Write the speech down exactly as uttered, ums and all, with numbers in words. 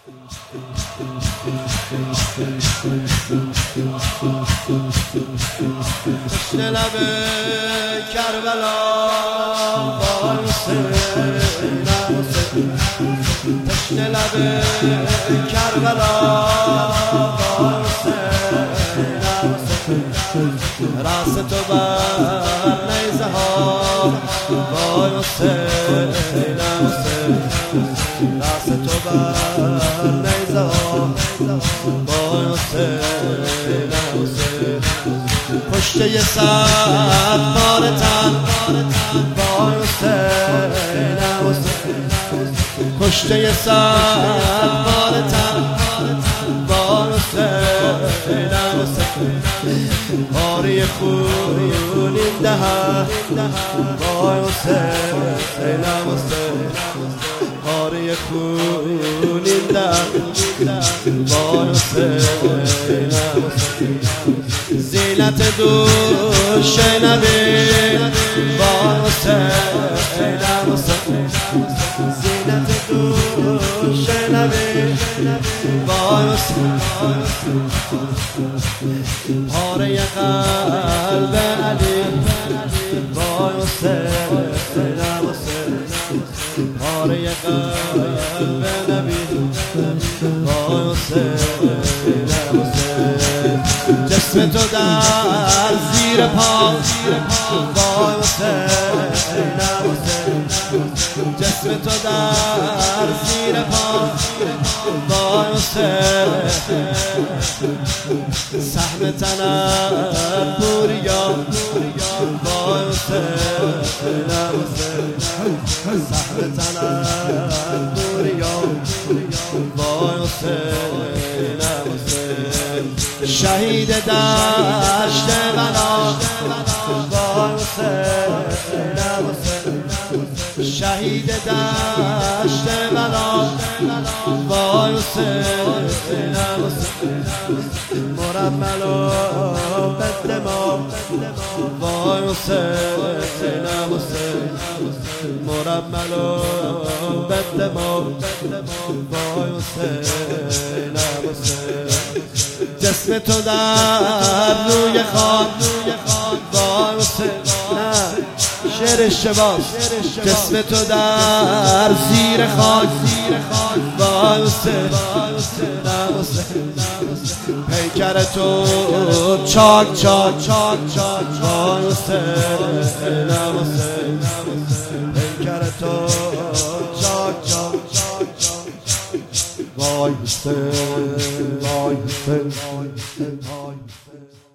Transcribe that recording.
تشنه لب کربلا وای حسینم حسین تشنه لب کربلا وای حسینم حسین راست تو بر نیزه ها وای حسینم حسین راست تو بر نیزه ها وای حسینم حسین پشته صد بار تن وای حسینم حسین پشته صد بار تن وای حسینم حسین باری خون این دهن وای حسینم حسین باری خون این دهن وای حسینم حسین زینت دوش نبی وای حسینم حسین زینت دوش نبی وای حسین پاره قلب علی وای حسینم حسین پاره قلب نبی وای حسینم حسین جسم تو در زیر پا وای حسینم حسین جسم تو در زیر پا وای حسین سهم تنم بوریا وای حسینم حسین سهم تنم بوریا وای حسینم حسین شهید دشت غنا وای حسینم حسین شهید دشت غنا وای حسینم حسین مرمل و بدما وای حسینم حسین مرمل و بدما وای حسینم حسین جسم تو در روی خاک وای حسین شعر اشتباه جسم تو در زیر خاک وای حسینم حسین پیکر تو چاک چاک چاک چاک وای حسینم حسین پیکر تو چاک چاک چاک چاک وای حسین وای حسین وای حسین